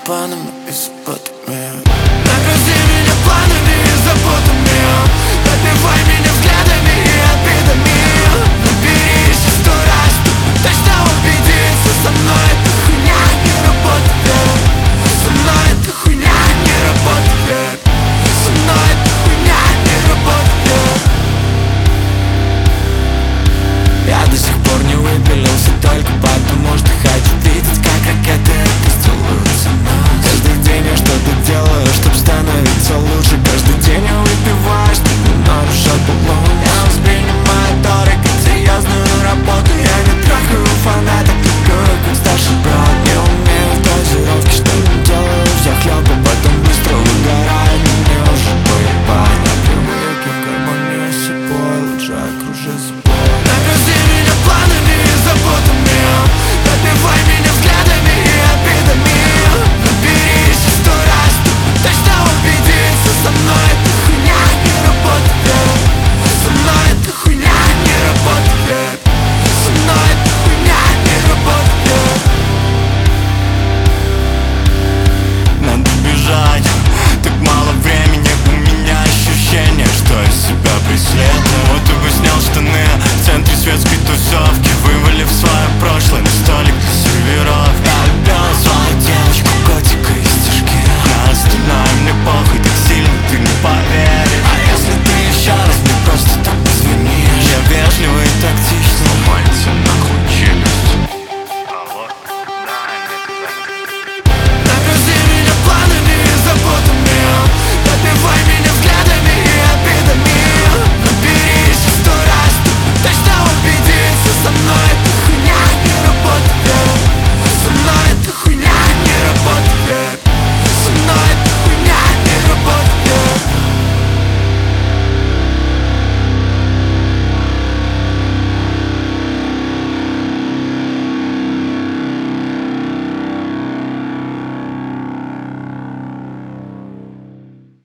планами и заботами. Нагрузи меня планами и заботами. Добивай меня взглядами и обидами. Наберись и 100 раз, чтобы точно убедиться. Со мной эта хуйня не работает. Со мной эта хуйня не работает. Со мной эта хуйня не работает. Я до сих пор не выпилился только потому, что хочу видеть, как ракеты это сделают со мной. Каждый день я что-то делаю, чтоб становиться лучше. Каждый день я выпиваю, чтобы нарушать баллон. Я воспринимаю торы как серьезную работу. Я не трахаю фанаток, такую как старший брат. Не умею в дозировке, что не делаю взахлеб, а потом быстро выгораю. Мне уже поебать, я привык, и в гармонии с собой лучше окружи собой. Нагрузи меня планами и заботами. Добивай меня взглядами и обидами. Наберись и 100 раз, чтобы точно убедиться. Со мной эта хуйня не работает. Со мной эта хуйня не работает. Со мной эта хуйня не работает. Надо бежать, так мало времени. У меня ощущение, что я себя преследую. Вот бы снял штаны в центре светской тусовки, вывалив свое прошлое.